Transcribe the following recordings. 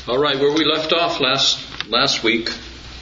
All right, where we left off last week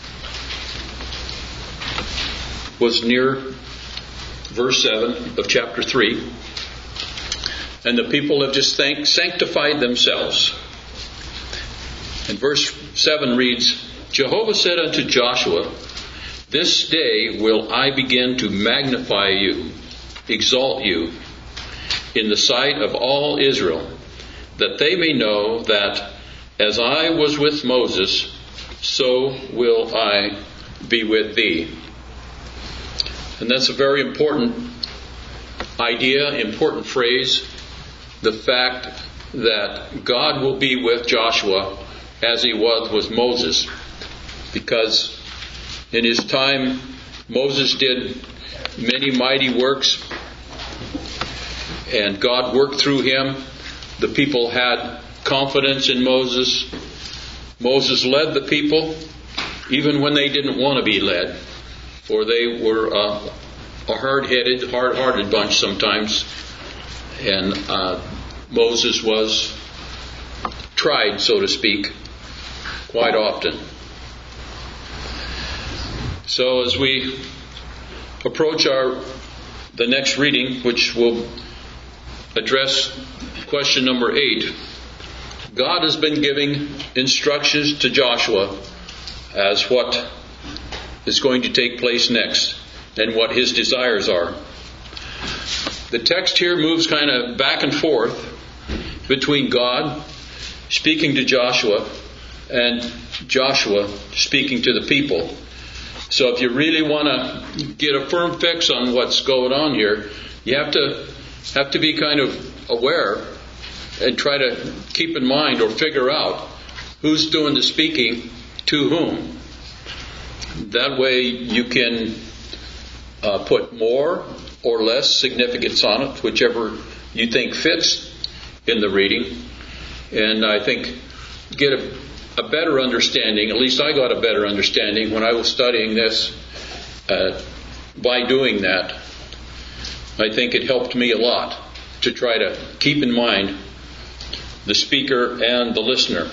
was near verse 7 of chapter 3. And the people have just sanctified themselves. And verse 7 reads, Jehovah said unto Joshua, This day will I begin to magnify you, exalt you, in the sight of all Israel, that they may know that as I was with Moses, so will I be with thee. And that's a very important idea, important phrase, the fact that God will be with Joshua as he was with Moses. Because in his time, Moses did many mighty works, and God worked through him. The people had confidence in Moses. Moses led the people, even when they didn't want to be led, for they were a hard-headed, hard-hearted bunch sometimes. And Moses was tried, so to speak, quite often. So as we approach the next reading, which will address question number 8, God has been giving instructions to Joshua as what is going to take place next and what his desires are. The text here moves kind of back and forth between God speaking to Joshua and Joshua speaking to the people. So if you really want to get a firm fix on what's going on here, you have to be kind of aware and try to keep in mind or figure out who's doing the speaking to whom. That way you can put more or less significance on it, whichever you think fits in the reading. And I think get a better understanding, at least I got a better understanding when I was studying this by doing that. I think it helped me a lot to try to keep in mind the speaker and the listener.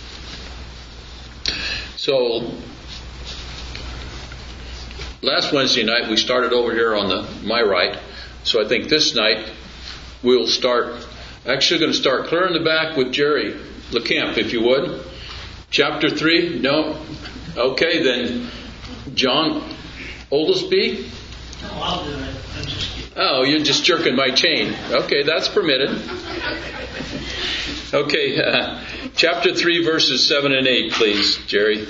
So, last Wednesday night we started over here on my right. So I think this night we'll start, actually going to start clear in the back with Jerry LeCamp, if you would. Chapter 3? No? Okay, then John Oldesby? No, I'll do it. Oh, you're just jerking my chain. Okay, that's permitted. Okay, chapter 3, verses 7 and 8, please, Jerry.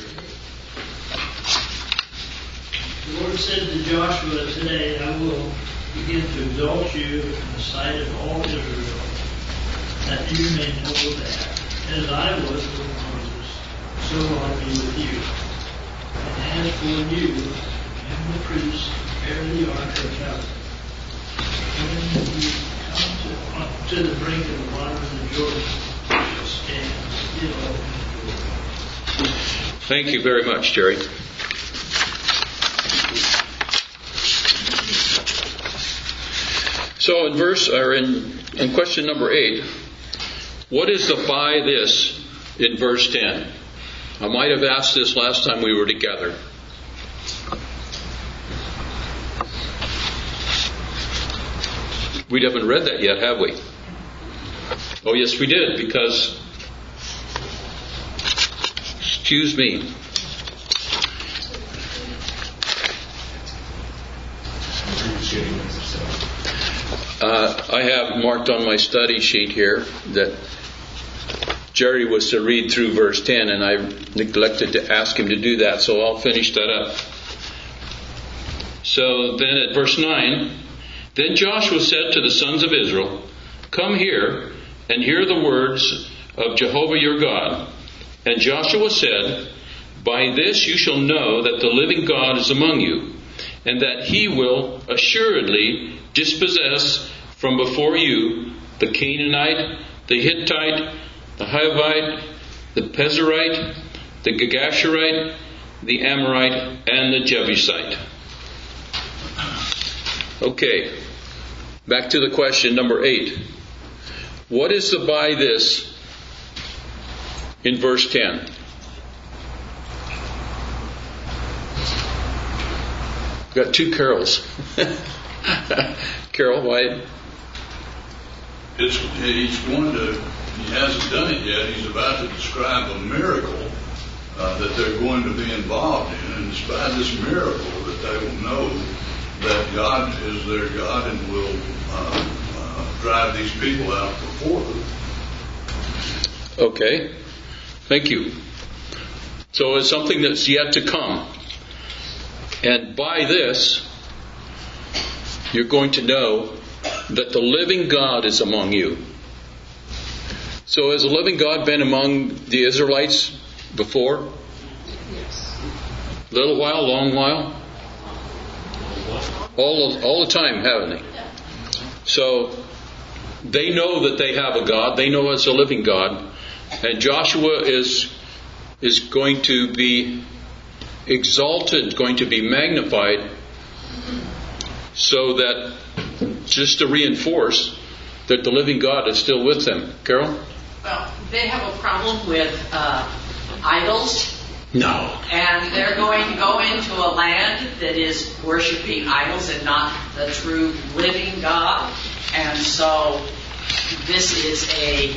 The Lord said to Joshua, Today I will begin to exalt you in the sight of all Israel, that you may know that, as I was with Moses, so will I be with you. And as for you and the priests, bear the ark of the covenant. When you come to the brink of the water of the Jordan, stand still in the Jordan. Thank you very much, Jerry. So in question number 8, what is the by this in verse 10? I might have asked this last time we were together. We haven't read that yet, have we? Oh, yes, we did, because, excuse me. I have marked on my study sheet here that Jerry was to read through verse 10, and I neglected to ask him to do that, so I'll finish that up. So then at verse 9, Then Joshua said to the sons of Israel, Come here and hear the words of Jehovah your God. And Joshua said, By this you shall know that the living God is among you, and that he will assuredly dispossess from before you the Canaanite, the Hittite, the Hivite, the Pezerite, the Gergashurite, the Amorite, and the Jebusite. Okay, back to the question number 8. What is the by this in verse 10. We've got two Carols. Carol, why? He hasn't done it yet. He's about to describe a miracle that they're going to be involved in. And it's by this miracle that they will know that God is their God and will drive these people out before them. Okay. Thank you. So it's something that's yet to come. And by this, you're going to know that the living God is among you. So has the living God been among the Israelites before? Yes. Little while, long while? All the time, haven't they? So they know that they have a God. They know it's a living God. And Joshua is going to be exalted, going to be magnified, so that, just to reinforce that the living God is still with them. Carol? Well, they have a problem with idols. No. And they're going to go into a land that is worshiping idols and not the true living God. And so this is a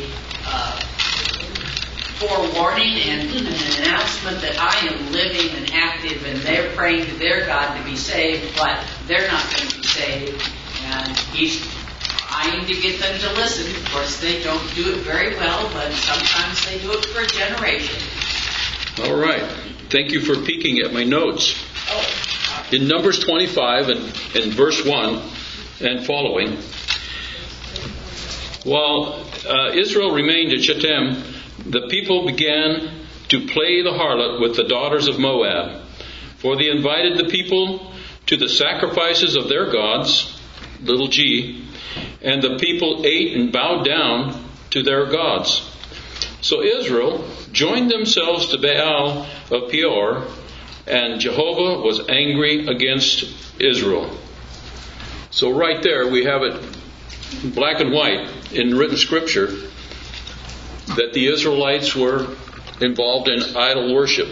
forewarning and an announcement that I am living and active, and they're praying to their God to be saved, but they're not going to be saved. And he's trying to get them to listen. Of course, they don't do it very well, but sometimes they do it for a generation. All right. Thank you for peeking at my notes. In Numbers 25 and verse 1 and following, while Israel remained at Shittim, the people began to play the harlot with the daughters of Moab, for they invited the people to the sacrifices of their gods, little g, and the people ate and bowed down to their gods. So Israel joined themselves to Baal of Peor, and Jehovah was angry against Israel. So right there we have it black and white in written scripture that the Israelites were involved in idol worship.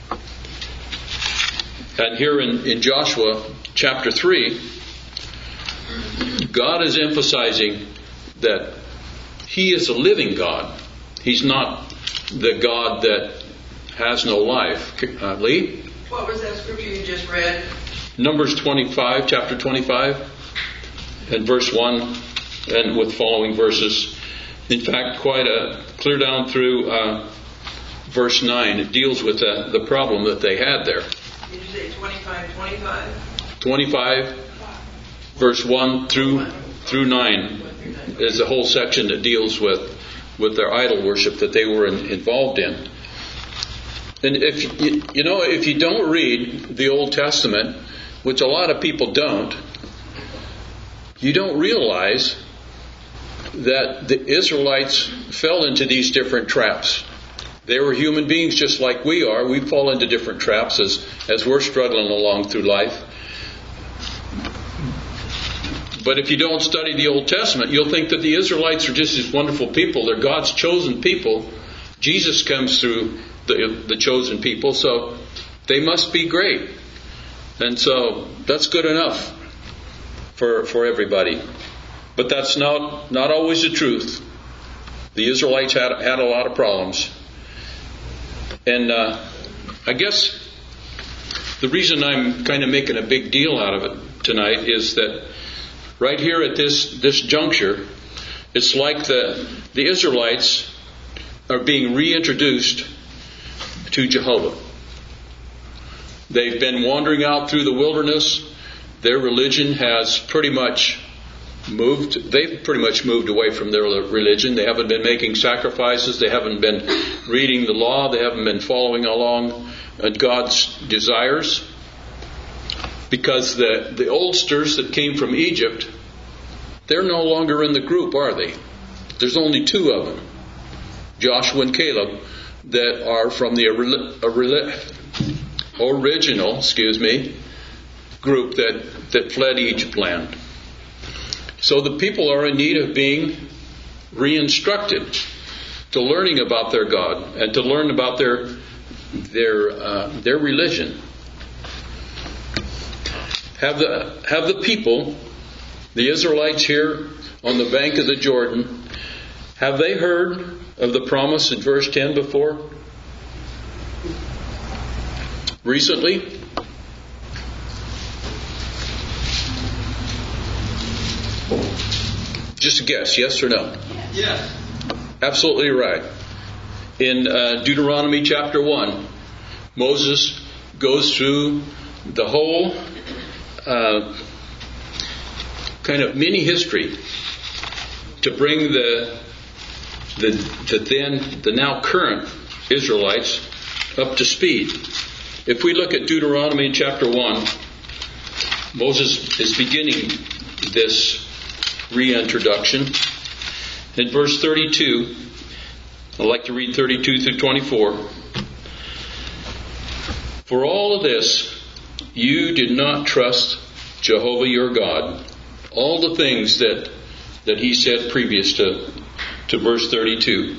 And here in Joshua chapter 3, God is emphasizing that He is a living God. He's not the God that has no life. Lee? What was that scripture you just read? Numbers 25, chapter 25, and verse 1, and with following verses. In fact, clear down through verse 9. It deals with the problem that they had there. Did you say 25? 25, verse 1 through 9 is a whole section that deals with their idol worship that they were involved in. And if you don't read the Old Testament, which a lot of people don't, you don't realize that the Israelites fell into these different traps. They were human beings just like we are. We fall into different traps as we're struggling along through life. But if you don't study the Old Testament, you'll think that the Israelites are just these wonderful people. They're God's chosen people. Jesus comes through the chosen people, so they must be great. And so that's good enough for everybody. But that's not always the truth. The Israelites had a lot of problems. And I guess the reason I'm kind of making a big deal out of it tonight is that right here at this juncture, it's like the Israelites are being reintroduced to Jehovah. They've been wandering out through the wilderness. Their religion has pretty much moved. They've pretty much moved away from their religion. They haven't been making sacrifices. They haven't been reading the law. They haven't been following along God's desires. Because the oldsters that came from Egypt, they're no longer in the group, are they? There's only two of them, Joshua and Caleb, that are from the original group that fled Egypt land. So the people are in need of being re-instructed. to learning about their God and to learn about their religion. Have the people, the Israelites here on the bank of the Jordan, have they heard of the promise in verse 10 before? Recently? Just a guess, yes or no? Yes. Absolutely right. In Deuteronomy chapter 1, Moses goes through the whole kind of mini history to bring the now current Israelites up to speed. If we look at Deuteronomy chapter 1, Moses is beginning this reintroduction. In verse 32, I'd like to read 32 through 24. For all of this, you did not trust Jehovah your God. All the things that he said previous to verse 32.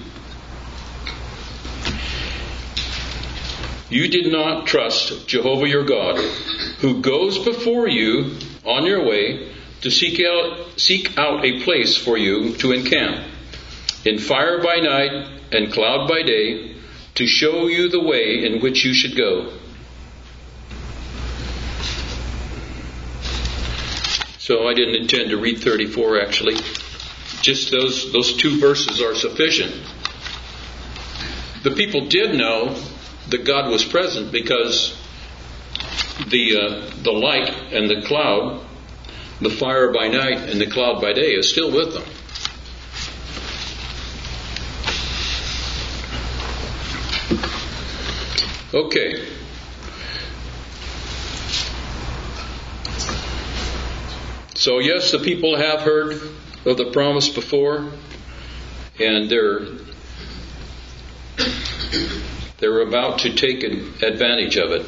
You did not trust Jehovah your God, who goes before you on your way to seek out a place for you to encamp, in fire by night and cloud by day, to show you the way in which you should go. So I didn't intend to read 34 actually. Just those two verses are sufficient. The people did know that God was present because the light and the cloud, the fire by night and the cloud by day, is still with them. Okay. So yes, the people have heard of the promise before, and they're about to take advantage of it.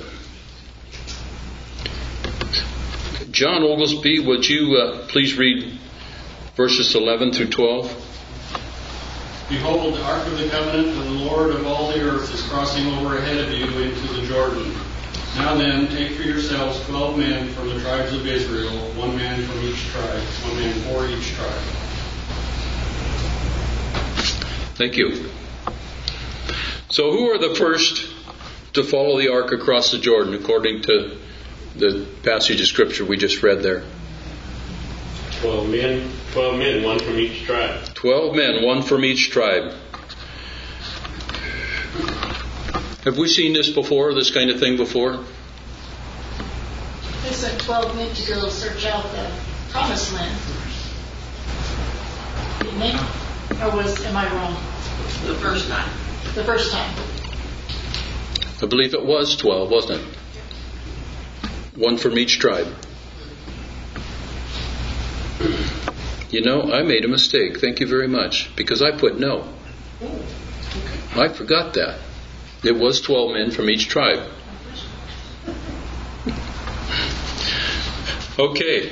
John Oglesby, would you please read verses 11 through 12? Behold, the ark of the covenant of the Lord of all the earth is crossing over ahead of you into the Jordan. Now then, take for yourselves 12 men from the tribes of Israel, one man from each tribe, one man for each tribe. Thank you. So who are the first to follow the ark across the Jordan according to the passage of Scripture we just read there? 12 men, one from each tribe. 12 men, one from each tribe. Have we seen this before, this kind of thing before? They sent 12 men to go search out the promised land. Didn't they? Or am I wrong? The first time. The first time. I believe it was 12, wasn't it? One from each tribe. You know, I made a mistake. Thank you very much. Because I put no. I forgot that. It was 12 men from each tribe. Okay.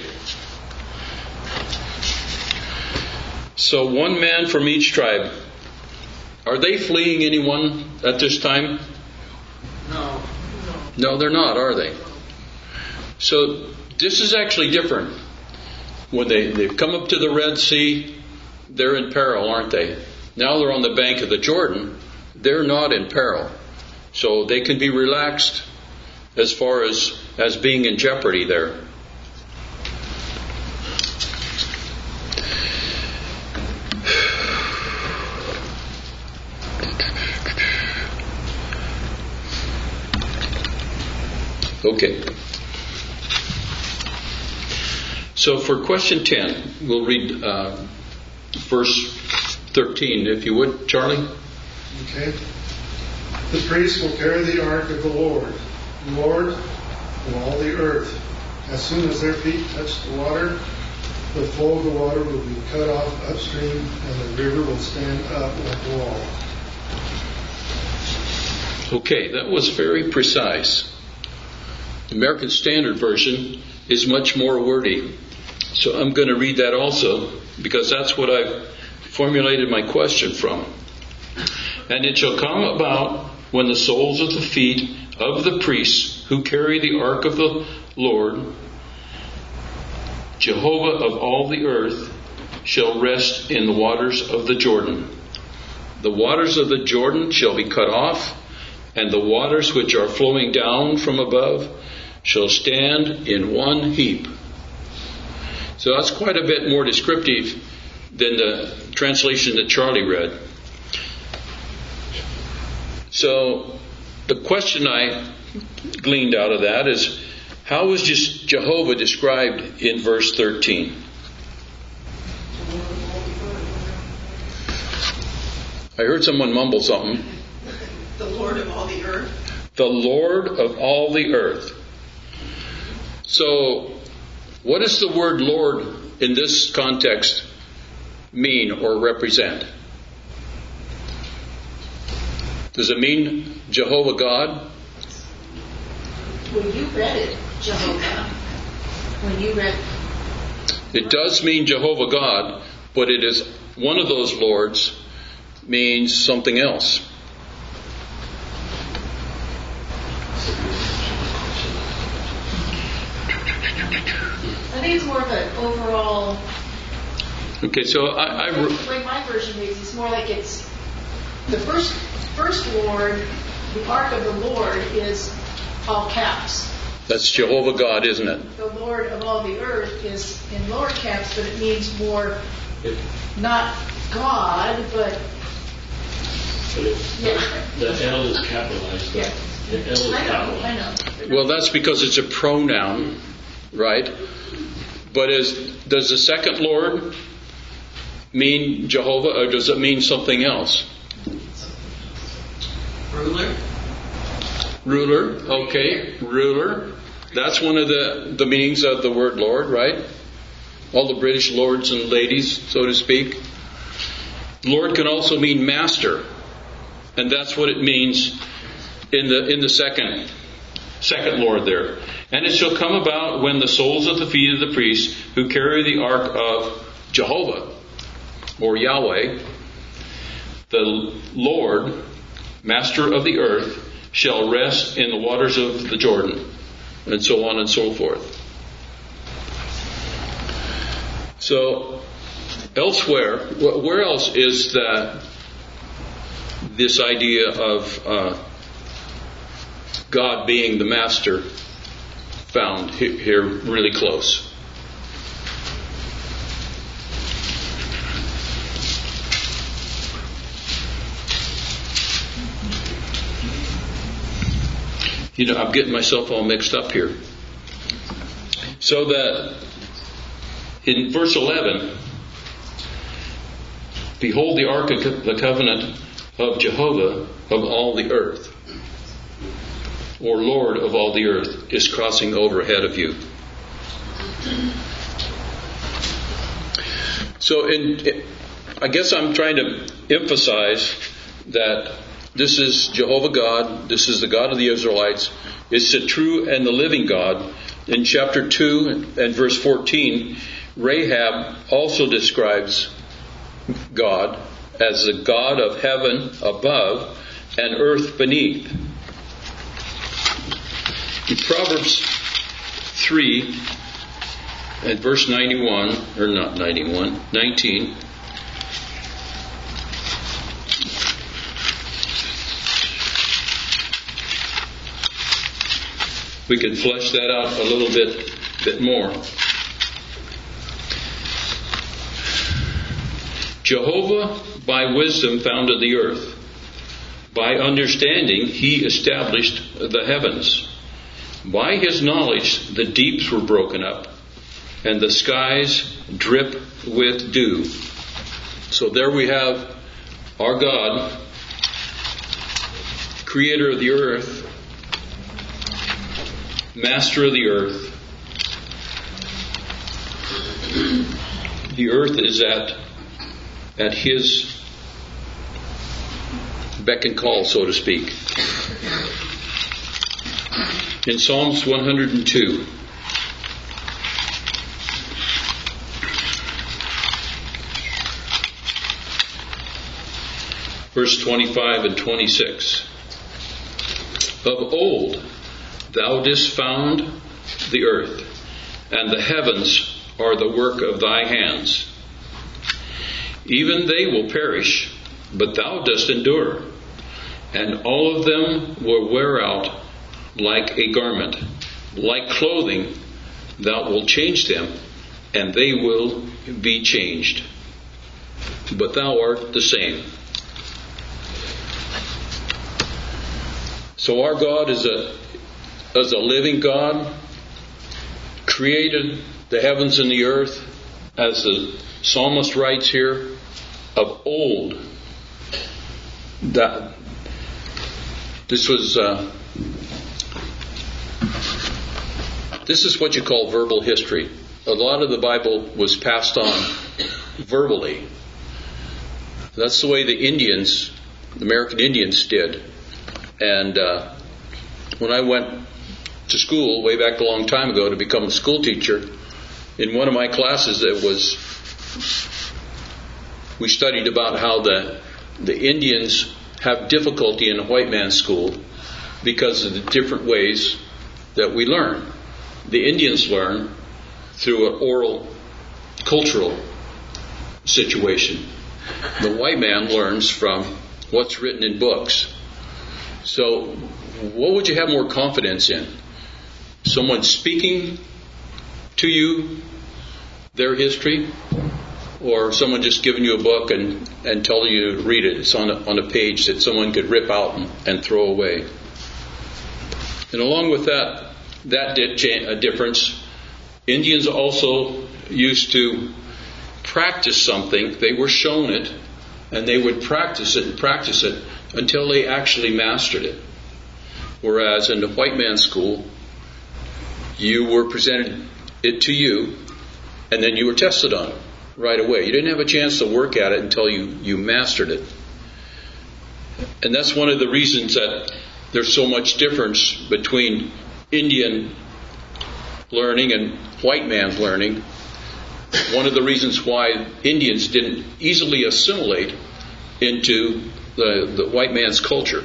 So one man from each tribe. Are they fleeing anyone at this time? No. No, they're not, are they? So this is actually different. When they've come up to the Red Sea, they're in peril, aren't they? Now they're on the bank of the Jordan. They're not in peril. So they can be relaxed as far as being in jeopardy there. Okay. So for question 10, we'll read verse 13, if you would, Charlie. Okay. The priests will carry the ark of the Lord of all the earth. As soon as their feet touch the water, the flow of the water will be cut off upstream, and the river will stand up like a wall. Okay, that was very precise. The American Standard Version is much more wordy. So I'm going to read that also, because that's what I've formulated my question from. And it shall come about when the soles of the feet of the priests who carry the ark of the Lord, Jehovah of all the earth, shall rest in the waters of the Jordan. The waters of the Jordan shall be cut off, and the waters which are flowing down from above shall stand in one heap. So that's quite a bit more descriptive than the translation that Charlie read. So the question I gleaned out of that is, how is Jehovah described in verse 13? I heard someone mumble something. The Lord of all the earth. The Lord of all the earth. So, what does the word Lord in this context mean or represent? Does it mean Jehovah God? When you read it, Jehovah, when you read... It does mean Jehovah God, but it is one of those lords means something else. I think it's more of an overall... Okay, so the way my version reads, it's more like it's the first Lord, the ark of the Lord is all caps. That's Jehovah God, isn't it? The Lord of all the earth is in lower caps, but it means more not God, but the L is capitalized. Yeah. The L is capitalized. I know. Well, that's because it's a pronoun, right? But does the second Lord mean Jehovah, or does it mean something else? Ruler, okay, ruler. That's one of the meanings of the word Lord, right? All the British lords and ladies, so to speak. Lord can also mean master, and that's what it means in the second Lord there. And it shall come about when the soles of the feet of the priests who carry the ark of Jehovah, or Yahweh, the Lord, master of the earth, shall rest in the waters of the Jordan, and so on and so forth. So, elsewhere, where else is this idea of God being the master found here really close? I'm getting myself all mixed up here. So that in verse 11, behold, the ark of the covenant of Jehovah of all the earth, or Lord of all the earth, is crossing over ahead of you. So I guess I'm trying to emphasize that this is Jehovah God. This is the God of the Israelites. It's the true and the living God. In chapter 2 and verse 14, Rahab also describes God as the God of heaven above and earth beneath. In Proverbs 3 and verse 19, we can flesh that out a little bit more. Jehovah by wisdom founded the earth. By understanding he established the heavens. By his knowledge the deeps were broken up, and the skies drip with dew. So there we have our God, creator of the earth, master of the earth. The earth is at his beck and call, so to speak. In Psalms 102, verse 25 and 26. Of old thou didst found the earth, and the heavens are the work of thy hands. Even they will perish, but thou dost endure, and all of them will wear out like a garment. Like clothing, thou wilt change them, and they will be changed. But thou art the same. So our God is a living God, created the heavens and the earth, as the psalmist writes here, of old. That this is what you call verbal history. A lot of the Bible was passed on verbally. That's the way the American Indians did. And when I went to school way back a long time ago to become a school teacher, in one of my classes we studied about how the Indians have difficulty in a white man's school because of the different ways that we learn. The Indians learn through an oral, cultural situation. The white man learns from what's written in books. So, what would you have more confidence in? Someone speaking to you their history, or someone just giving you a book and telling you to read it? It's on a page that someone could rip out and throw away. And along with that difference, Indians also used to practice something. They were shown it, and they would practice it until they actually mastered it. Whereas in the white man's school, you were presented it to you, and then you were tested on it right away. You didn't have a chance to work at it until you mastered it. And that's one of the reasons that there's so much difference between Indian learning and white man's learning. One of the reasons why Indians didn't easily assimilate into the white man's culture.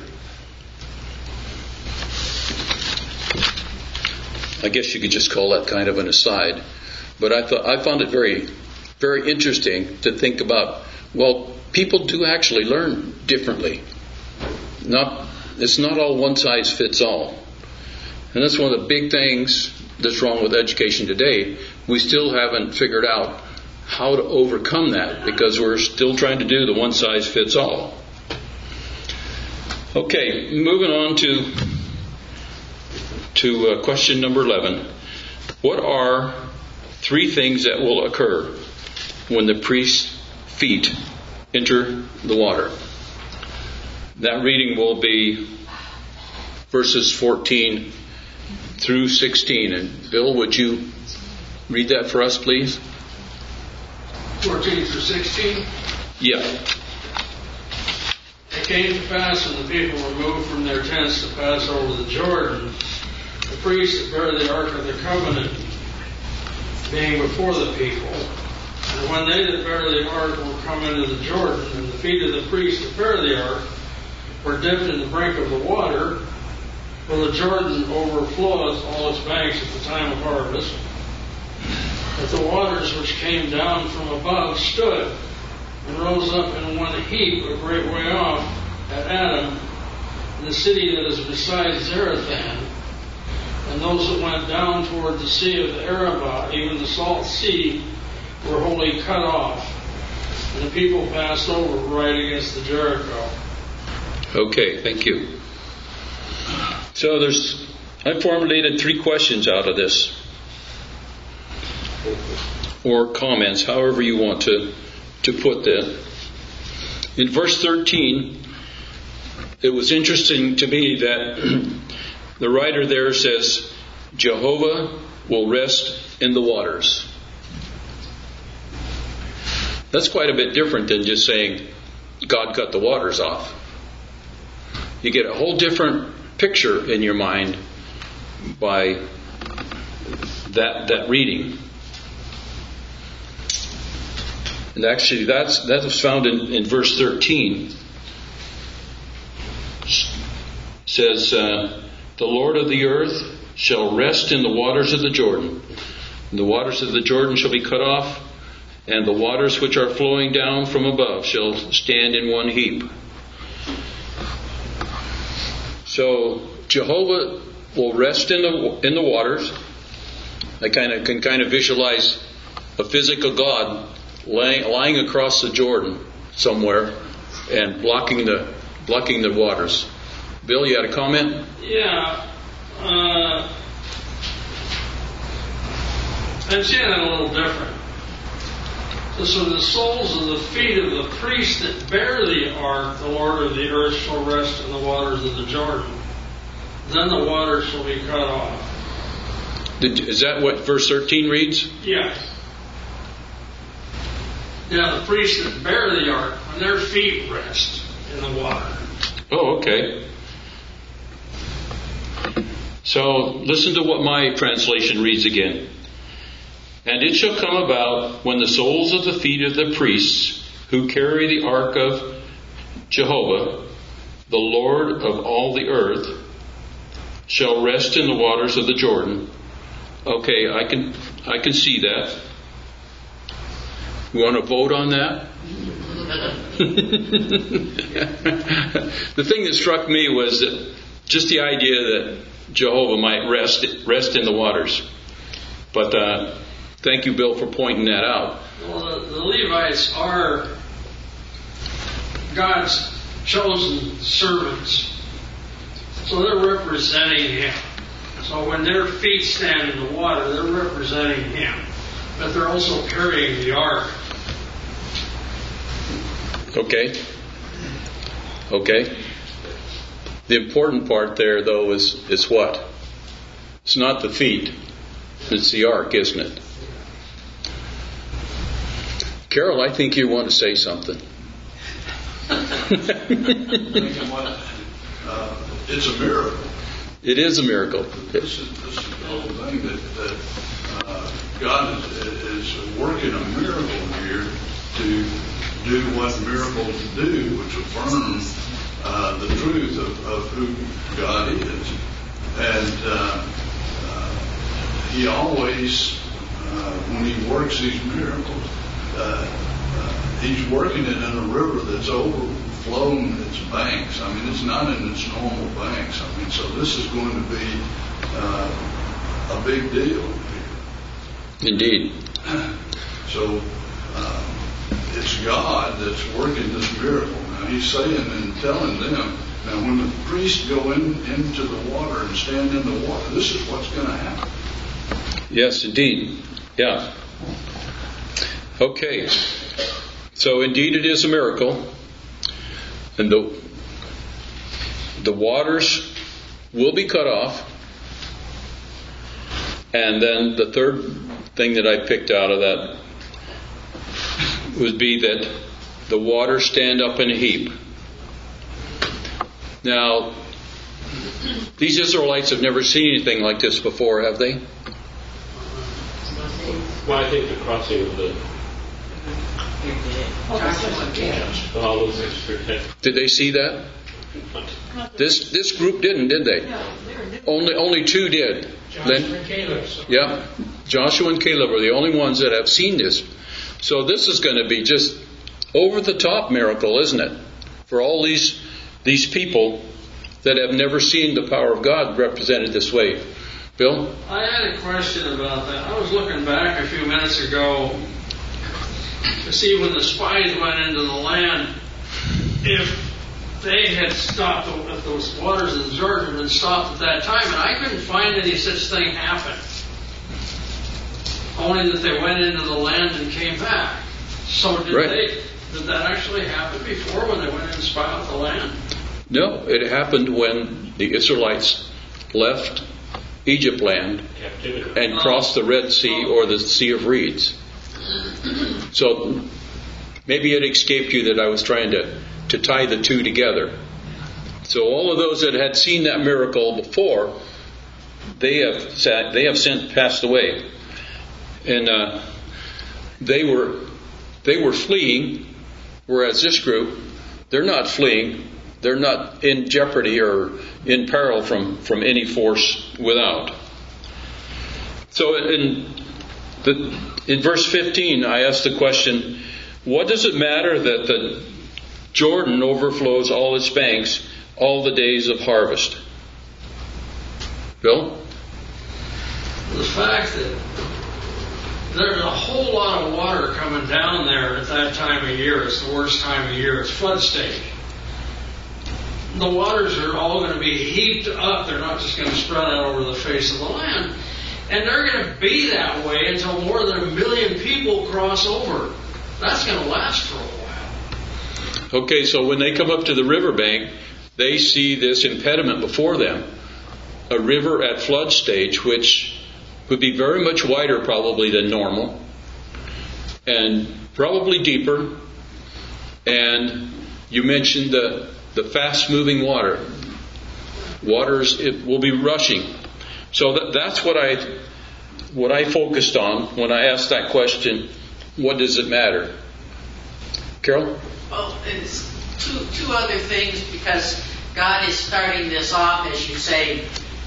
I guess you could just call that kind of an aside. But I found it very, very interesting to think about, well, people do actually learn differently. It's not all one size fits all. And that's one of the big things that's wrong with education today. We still haven't figured out how to overcome that because we're still trying to do the one size fits all. Okay, moving on to question number 11. What are 3 things that will occur when the priest's feet enter the water? That reading will be verses 14 through 16. And Bill, would you read that for us, please? 14 through 16? Yeah. It came to pass when the people were moved from their tents to pass over the Jordan, the priests that bear the ark of the covenant being before the people. And when they that bear the ark were come into the Jordan, and the feet of the priests that bear the ark were dipped in the brink of the water, for the Jordan overfloweth all its banks at the time of harvest, that the waters which came down from above stood and rose up in one heap a great way off at Adam, in the city that is beside Zarethan. And those that went down toward the sea of the Arabah, even the salt sea, were wholly cut off. And the people passed over right against the Jericho. Okay, thank you. So I formulated 3 questions out of this, or comments, however you want to put that. In verse 13, it was interesting to me that the writer there says, Jehovah will rest in the waters. That's quite a bit different than just saying God cut the waters off. You get a whole different picture in your mind by that reading. And actually that was found in verse 13. says, the Lord of the earth shall rest in the waters of the Jordan. And the waters of the Jordan shall be cut off, and the waters which are flowing down from above shall stand in one heap. So Jehovah will rest in the waters. I can kind of visualize a physical God lying across the Jordan somewhere and blocking the waters. Bill, you had a comment? Yeah. I'm seeing it a little different. So the soles of the feet of the priests that bear the ark, the Lord of the earth shall rest in the waters of the Jordan. Then the waters shall be cut off. Is that what verse 13 reads? Yes. Yeah, the priests that bear the ark, when their feet rest in the water. Oh, okay. So listen to what my translation reads again. And it shall come about when the soles of the feet of the priests who carry the ark of Jehovah, the Lord of all the earth, shall rest in the waters of the Jordan. Okay, I can see that. You want to vote on that? The thing that struck me was that just the idea that Jehovah might rest in the waters. But thank you, Bill, for pointing that out. Well, the Levites are God's chosen servants. So they're representing Him. So when their feet stand in the water, they're representing Him. But they're also carrying the ark. Okay. The important part there, though, is what? It's not the feet. It's the ark, isn't it? Carol, I think you want to say something. It's a miracle. It is a miracle. This is the whole thing that God is working a miracle here to do what miracles do, which affirm the truth of who God is. And He always, when He works these miracles, He's working it in a river that's overflown its banks. I mean, it's not in its normal banks. I mean, so this is going to be a big deal here. Indeed. So it's God that's working this miracle. Now He's saying and telling them, now when the priests go into the water and stand in the water, this is what's going to happen. Yes, indeed. Yeah. Okay. So indeed it is a miracle. And the waters will be cut off. And then the third thing that I picked out of that would be that the waters stand up in a heap. Now, these Israelites have never seen anything like this before, have they? Well, I think the crossing of the olives is protected. Did they see that? This group didn't, did they? Only two did. Joshua and Caleb. Yeah, Joshua and Caleb are the only ones that have seen this. So this is going to be just over the top miracle, isn't it? For all these people that have never seen the power of God represented this way. Bill? I had a question about that. I was looking back a few minutes ago to see when the spies went into the land, if they had stopped, if those waters of the Jordan had been stopped at that time, and I couldn't find any such thing happen. Only that they went into the land and came back. So did that actually happen before when they went in and spied out the land? No, it happened when the Israelites left Egypt land and crossed the Red Sea or the Sea of Reeds. So maybe it escaped you that I was trying to tie the two together. So all of those that had seen that miracle before, they have since passed away, and they were fleeing, whereas this group, they're not fleeing, They're not in jeopardy or in peril from any force without. So in verse 15, I asked the question, what does it matter that the Jordan overflows all its banks all the days of harvest? Bill? The fact that there's a whole lot of water coming down there at that time of year. It's the worst time of year. It's flood stage. The waters are all going to be heaped up. They're not just going to spread out over the face of the land. And they're going to be that way until more than 1 million people cross over. That's going to last for a while. Okay, so when they come up to the riverbank, they see this impediment before them. A river at flood stage, which would be very much wider probably than normal, and probably deeper. And you mentioned the fast-moving water. It will be rushing. So that's what I focused on when I asked that question. What does it matter, Carol? Well, it's two other things, because God is starting this off, as you say,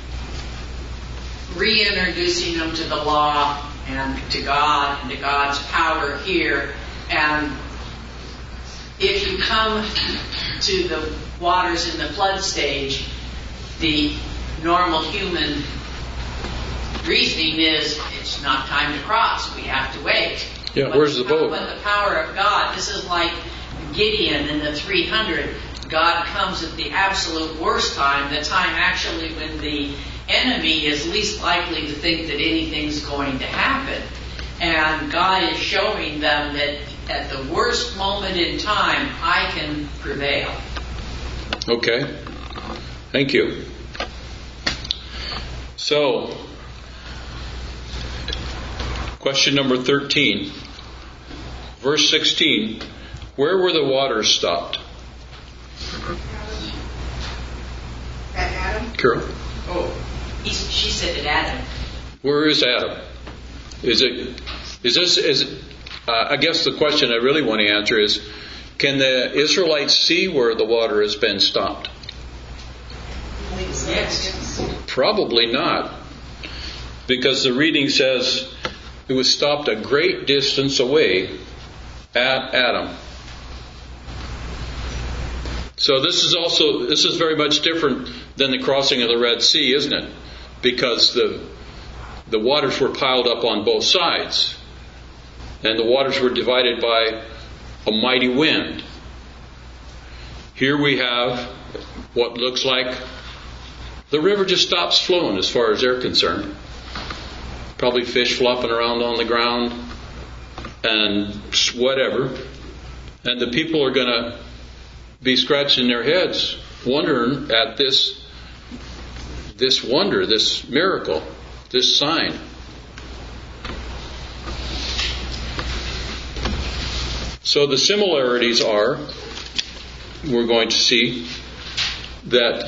reintroducing them to the law and to God and to God's power here. And if you come to the waters in the flood stage, the normal human reasoning is it's not time to cross. We have to wait. Yeah, where's the boat? But the power of God, this is like Gideon in the 300. God comes at the absolute worst time, the time actually when the enemy is least likely to think that anything's going to happen. And God is showing them that at the worst moment in time, I can prevail. Okay. Thank you. So, question number 13. Verse 16. Where were the waters stopped? At Adam? Carol? She said at Adam. Where is Adam? I guess the question I really want to answer is, can the Israelites see where the water has been stopped? Yes. Probably not. Because the reading says it was stopped a great distance away at Adam. So this is very much different than the crossing of the Red Sea, isn't it? Because the waters were piled up on both sides. And the waters were divided by a mighty wind. Here we have what looks like the river just stops flowing as far as they're concerned. Probably fish flopping around on the ground and whatever. And the people are going to be scratching their heads wondering at this wonder, this miracle, this sign. So the similarities are, we're going to see that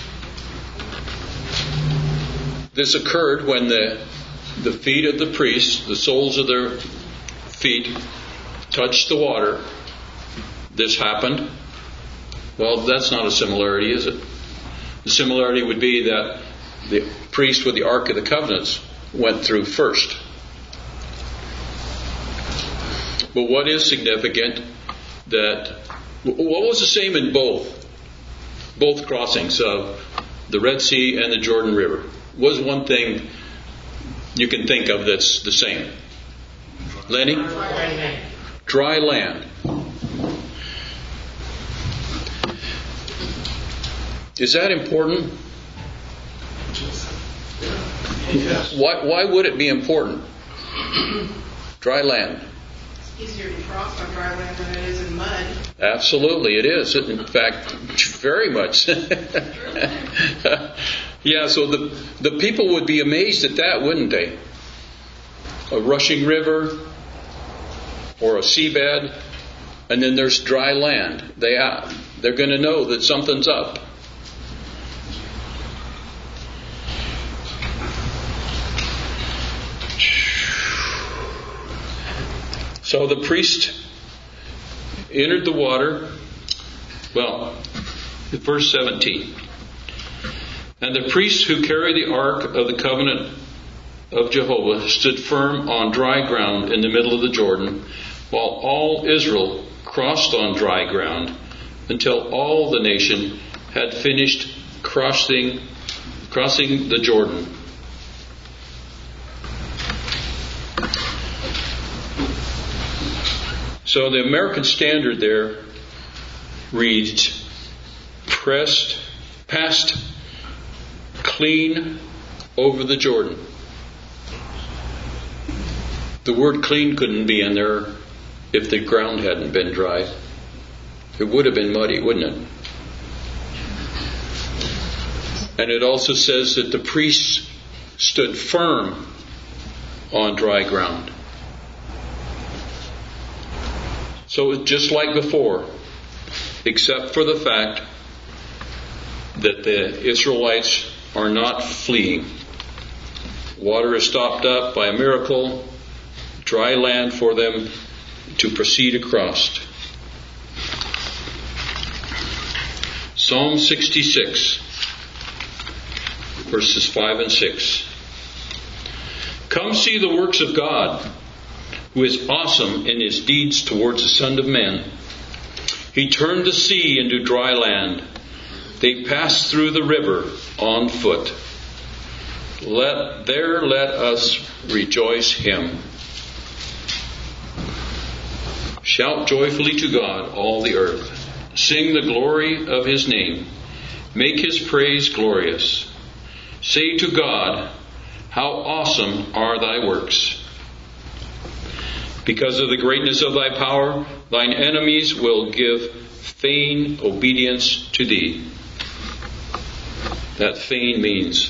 this occurred when the feet of the priests, the soles of their feet, touched the water. This happened. Well, that's not a similarity, is it? The similarity would be that the priest with the Ark of the Covenants went through first. But what is significant, that what was the same in both crossings of the Red Sea and the Jordan River? Was one thing you can think of that's the same? Lenny? Dry land. Is that important? Yes. Why would it be important? Dry land. It's easier to cross on dry land than it is in mud. Absolutely, it is. In fact, very much. Yeah, so the people would be amazed at that, wouldn't they? A rushing river or a seabed, and then there's dry land. They're going to know that something's up. So the priest entered the water. Well, Verse 17. And the priests who carry the ark of the covenant of Jehovah stood firm on dry ground in the middle of the Jordan, while all Israel crossed on dry ground until all the nation had finished crossing the Jordan. So the American Standard there reads, passed clean over the Jordan. The word clean couldn't be in there if the ground hadn't been dry. It would have been muddy, wouldn't it? And it also says that the priests stood firm on dry ground. So it's just like before, except for the fact that the Israelites are not fleeing. Water is stopped up by a miracle, dry land for them to proceed across. Psalm 66, verses 5 and 6. Come see the works of God, who is awesome in his deeds towards the sons of men. He turned the sea into dry land. They passed through the river on foot. Let us rejoice him. Shout joyfully to God, all the earth. Sing the glory of his name. Make his praise glorious. Say to God, how awesome are thy works. Because of the greatness of thy power, thine enemies will give feign obedience to thee. That feign means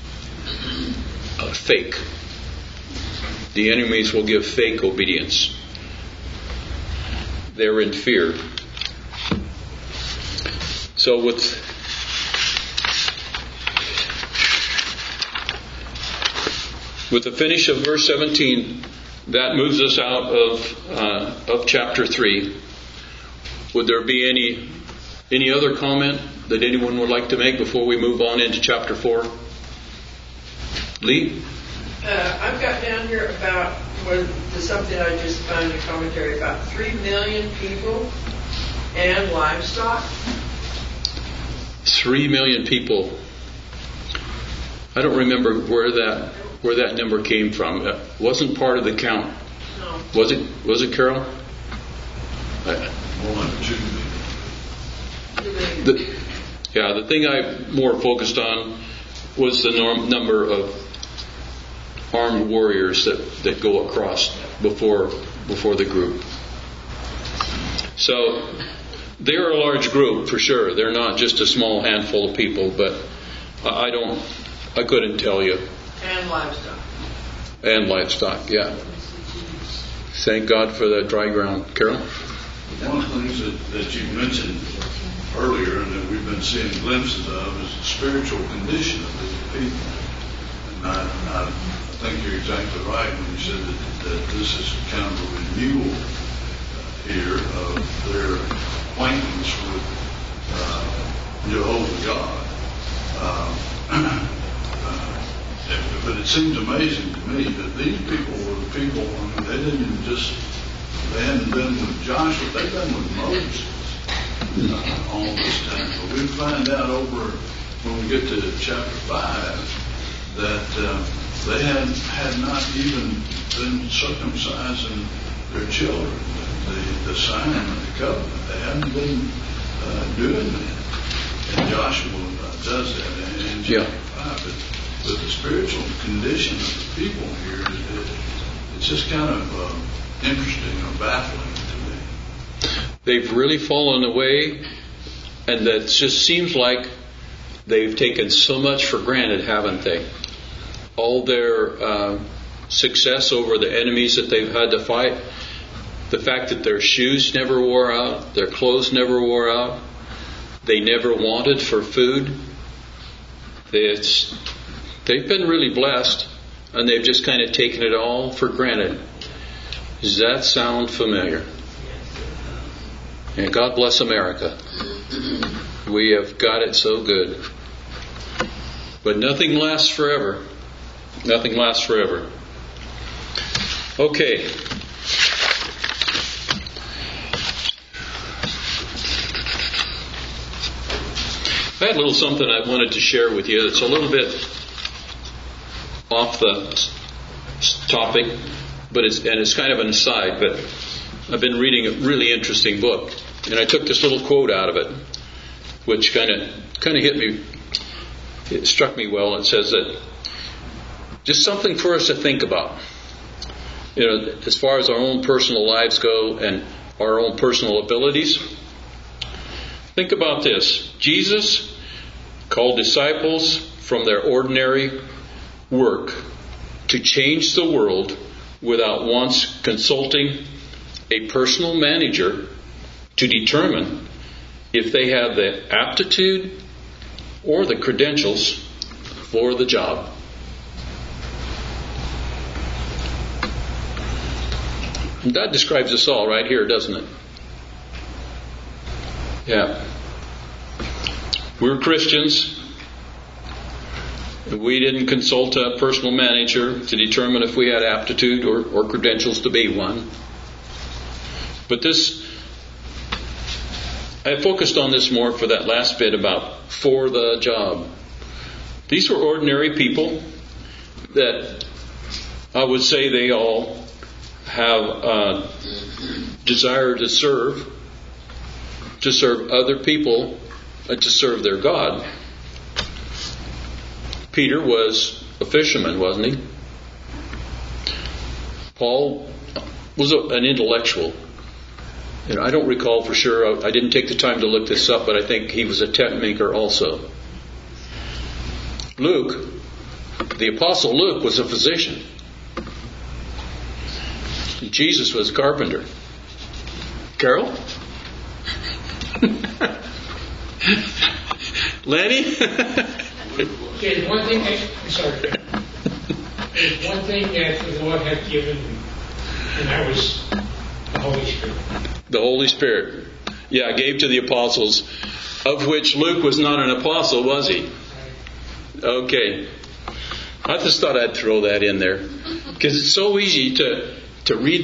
fake. The enemies will give fake obedience. They're in fear. So with the finish of verse 17, that moves us out of chapter 3. Would there be any other comment that anyone would like to make before we move on into chapter 4? Lee? I've got down here about something I just found in a commentary about 3 million people and livestock. 3 million people. I don't remember where that number came from. It wasn't part of the count. No. Was it, Carol? More like 2 million. The thing I more focused on was the number of armed warriors that go across before the group. So they're a large group for sure. They're not just a small handful of people, but I couldn't tell you. And livestock, yeah. Thank God for that dry ground. Carol? One of the things that you mentioned earlier and that we've been seeing glimpses of is the spiritual condition of these people. And I think you're exactly right when you said that this is kind of a renewal here of their acquaintance with Jehovah God. But it seems amazing to me that these people were the people, they hadn't been with Joshua, they've been with Moses all this time. But we find out over, when we get to chapter 5, that they had not even been circumcising their children. The sign of the covenant, they hadn't been doing that. And Joshua does that in chapter 5. But the spiritual condition of the people here, it's just kind of interesting or baffling to me. They've really fallen away, and that just seems like they've taken so much for granted, haven't they? All their success over the enemies that they've had to fight, the fact that their shoes never wore out, their clothes never wore out, they never wanted for food. They've been really blessed, and they've just kind of taken it all for granted. Does that sound familiar? And God bless America. we have got it so good. But nothing lasts forever. Nothing lasts forever. Okay. I had a little something I wanted to share with you. It's a little bit off the topic, but it's kind of an aside. But I've been reading a really interesting book, and I took this little quote out of it, which kind of hit me. It struck me well. It says that just something for us to think about. As far as our own personal lives go and our own personal abilities. Think about this. Jesus called disciples from their ordinary work to change the world without once consulting a personal manager to determine if they had the aptitude or the credentials for the job. And that describes us all right here, doesn't it? Yeah. We're Christians. We didn't consult a personal manager to determine if we had aptitude or credentials to be one. But I focused on this more for that last bit about for the job. These were ordinary people that I would say they all have a desire to serve other people, and to serve their God. Peter was a fisherman, wasn't he? Paul was an intellectual. I don't recall for sure. I didn't take the time to look this up, but I think he was a tent maker also. Luke, the Apostle Luke, was a physician. Jesus was a carpenter. Carol? Lenny? There's one thing that the Lord had given me, and that was the Holy Spirit. The Holy Spirit. Yeah, gave to the apostles, of which Luke was not an apostle, was he? Okay. I just thought I'd throw that in there, because it's so easy to read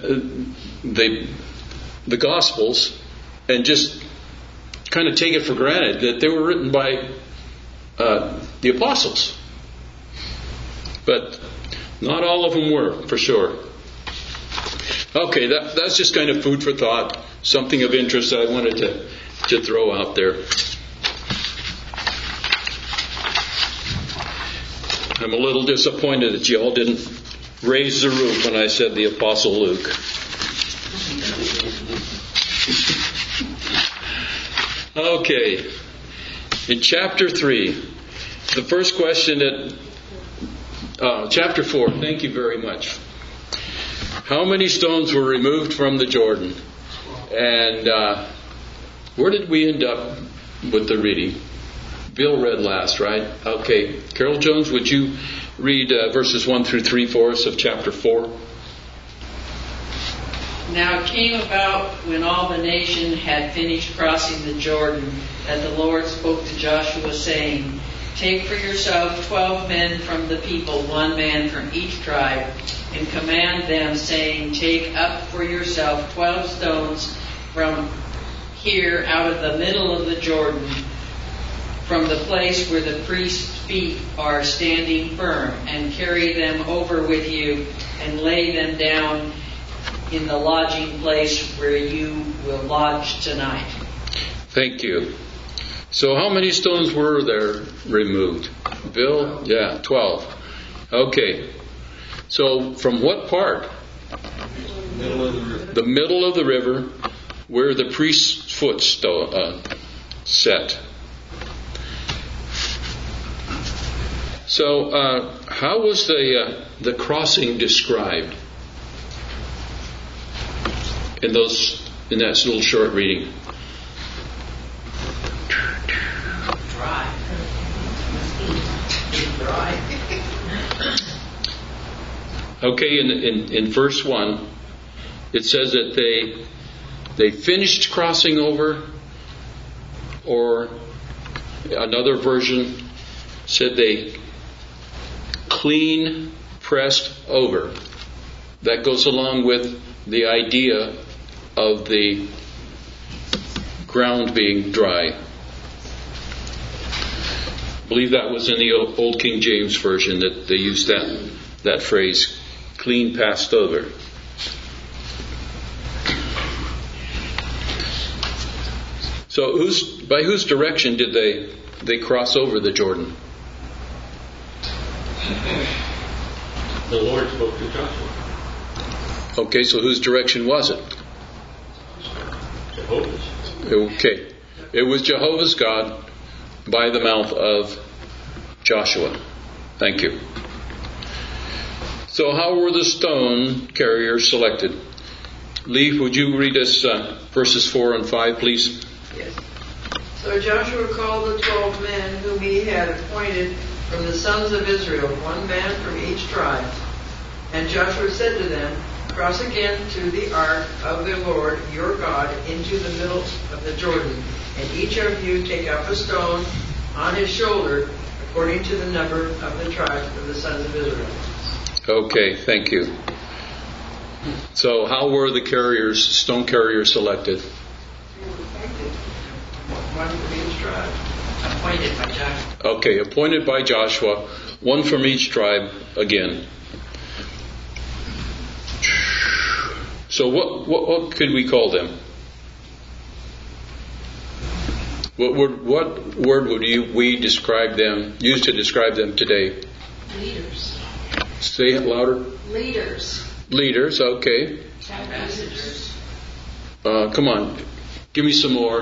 the Gospels and just kind of take it for granted that they were written by the apostles. But not all of them were, for sure. Okay, that's just kind of food for thought, something of interest that I wanted to throw out there. I'm a little disappointed that you all didn't raise the roof when I said the Apostle Luke. Okay, in chapter 3, the first question chapter 4, thank you very much. How many stones were removed from the Jordan? And where did we end up with the reading? Bill read last, right? Okay, Carol Jones, would you read verses 1 through 3 for us of chapter 4? Now it came about when all the nation had finished crossing the Jordan that the Lord spoke to Joshua, saying, Take for yourself 12 men from the people, 1 man from each tribe, and command them, saying, Take up for yourself 12 stones from here out of the middle of the Jordan, from the place where the priest's feet are standing firm, and carry them over with you, and lay them down in the lodging place where you will lodge tonight. Thank you. So how many stones were there removed? Bill? Yeah, 12. Okay. So from what part? Middle of the river. The middle of the river where the priest's foot set. So how was the crossing described in that little short reading? Dry. Okay, in verse 1, it says that they finished crossing over or another version said they clean pressed over. That goes along with the idea of the ground being dry. I believe that was in the Old King James Version that they used that phrase, clean passed over. So by whose direction did they cross over the Jordan? The Lord spoke to Joshua. Okay, so whose direction was it? Jehovah's. Okay. It was Jehovah's God by the mouth of Joshua. Thank you. So how were the stone carriers selected? Lee, would you read us verses 4 and 5, please? Yes. So Joshua called the 12 men whom he had appointed from the sons of Israel, one man from each tribe. And Joshua said to them, cross again to the ark of the Lord your God into the middle of the Jordan, and each of you take up a stone on his shoulder according to the number of the tribes of the sons of Israel. Okay, thank you. So how were the stone carriers selected? One from each tribe. Appointed by Joshua. Okay, appointed by Joshua, one from each tribe again. So what could we call them? What word would we describe them, use to describe them today? Leaders. Say it louder. Leaders. Leaders, okay. Ambassadors. Come on, give me some more.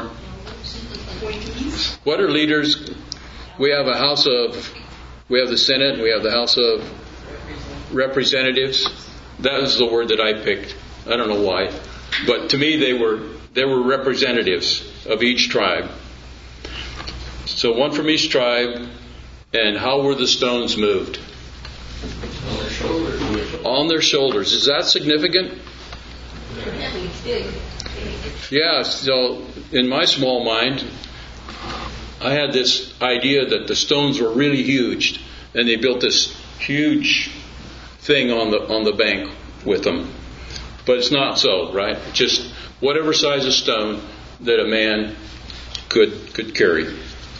What are leaders? We have the Senate, and we have the House of Representatives. That is the word that I picked. I don't know why, but to me they were representatives of each tribe. So one from each tribe, and how were the stones moved? On their shoulders. On their shoulders. Is that significant? Big. Yeah, so in my small mind, I had this idea that the stones were really huge, and they built this huge thing on the bank with them. But it's not so, right? Just whatever size of stone that a man could carry.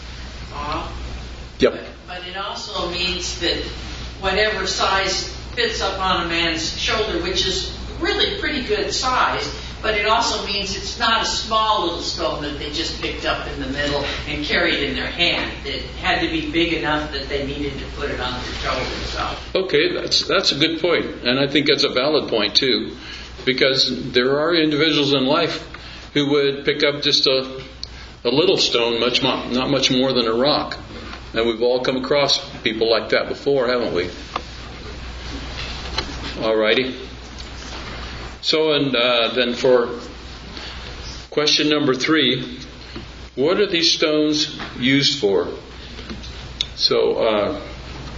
Yep. But it also means that whatever size fits up on a man's shoulder, which is really pretty good size, but it also means it's not a small little stone that they just picked up in the middle and carried in their hand. It had to be big enough that they needed to put it on their shoulder. So. Okay, that's a good point, and I think that's a valid point too, because there are individuals in life who would pick up just a little stone, not much more than a rock, and we've all come across people like that before, haven't we? Alrighty. So, and then for question number 3, what are these stones used for? So,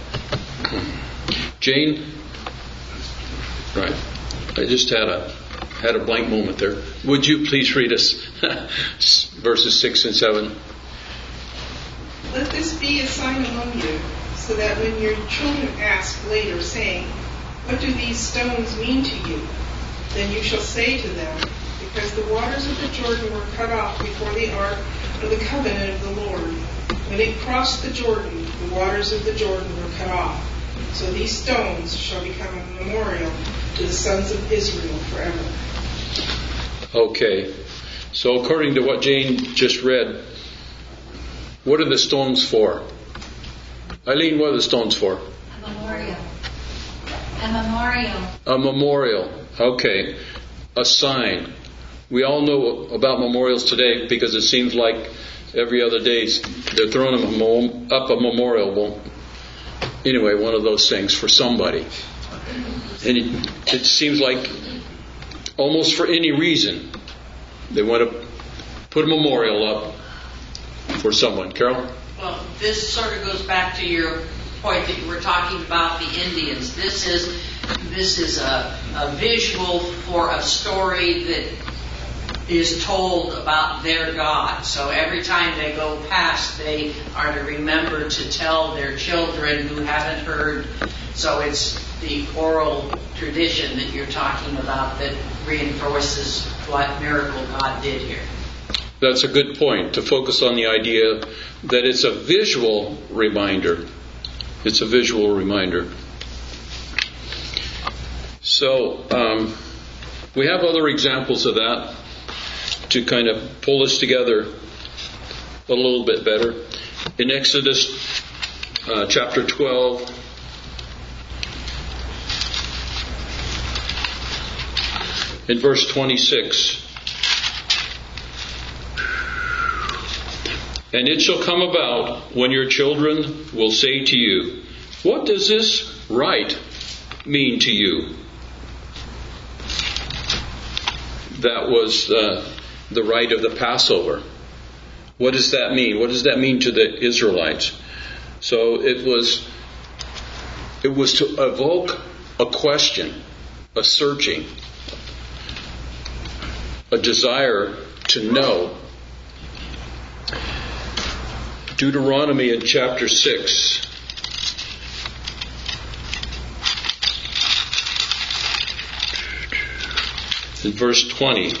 Jane, right? I just had a blank moment there. Would you please read us verses 6 and 7? Let this be a sign among you, so that when your children ask later, saying, what do these stones mean to you? Then you shall say to them, because the waters of the Jordan were cut off before the ark of the covenant of the Lord. When it crossed the Jordan, the waters of the Jordan were cut off. So these stones shall become a memorial to the sons of Israel forever. Okay. So according to what Jane just read, what are the stones for? Eileen, what are the stones for? A memorial. A memorial. A memorial. Okay. A sign. We all know about memorials today because it seems like every other day they're throwing up a memorial. Well, anyway, one of those things for somebody. And it seems like almost for any reason they want to put a memorial up for someone. Carol? Well, this sort of goes back to your point that you were talking about the Indians. This is a visual for a story that is told about their God. So every time they go past, they are to remember to tell their children who haven't heard. So it's the oral tradition that you're talking about that reinforces what miracle God did here. That's a good point, to focus on the idea that it's a visual reminder. It's a visual reminder. So, we have other examples of that to kind of pull this together a little bit better. In Exodus chapter 12, in verse 26, "And it shall come about when your children will say to you, 'What does this rite mean to you?'" That was the rite of the Passover. What does that mean? What does that mean to the Israelites? So it was to evoke a question, a searching, a desire to know. Deuteronomy in chapter 6. In verse 20.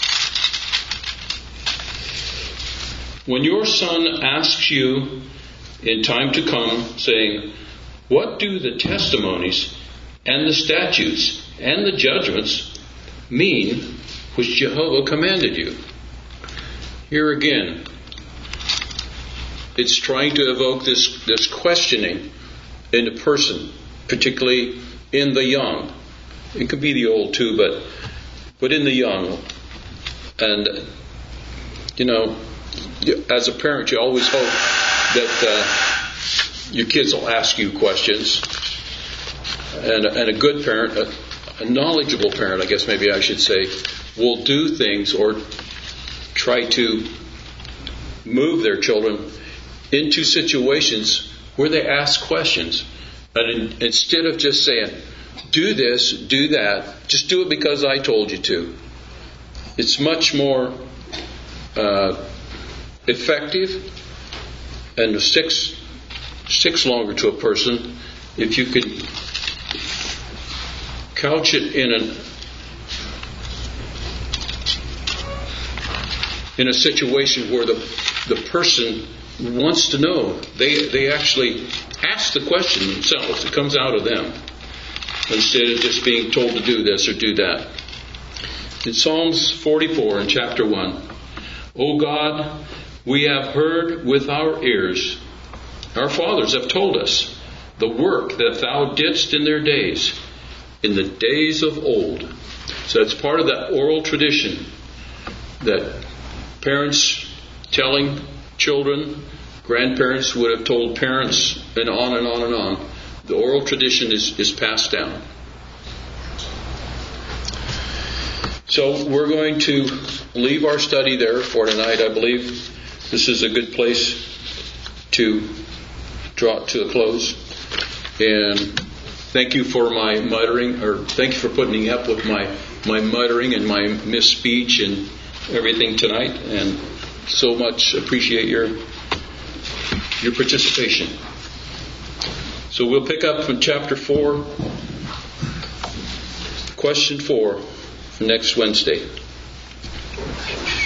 "When your son asks you in time to come, saying, 'What do the testimonies and the statutes and the judgments mean which Jehovah commanded you?'" Here again, it's trying to evoke this questioning in the person, particularly in the young. It could be the old too, but in the young. And, as a parent, you always hope that your kids will ask you questions. And a good parent, a knowledgeable parent, I guess maybe I should say, will do things or try to move their children into situations where they ask questions. And instead of just saying, "Do this, do that, just do it because I told you to," it's much more effective and sticks longer to a person if you could couch it in a situation where the person wants to know. They actually ask the question themselves. It comes out of them instead of just being told to do this or do that. In Psalms 44 in chapter 1, "O God, we have heard with our ears. Our fathers have told us the work that thou didst in their days, in the days of old." So it's part of that oral tradition that parents telling children, grandparents would have told parents, and on and on and on. The oral tradition is passed down. So we're going to leave our study there for tonight. I believe this is a good place to draw it to a close. And thank you for my muttering, or thank you for putting up with my muttering and my misspeech and everything tonight. And so much appreciate your participation. So we'll pick up from chapter 4, question 4, for next Wednesday.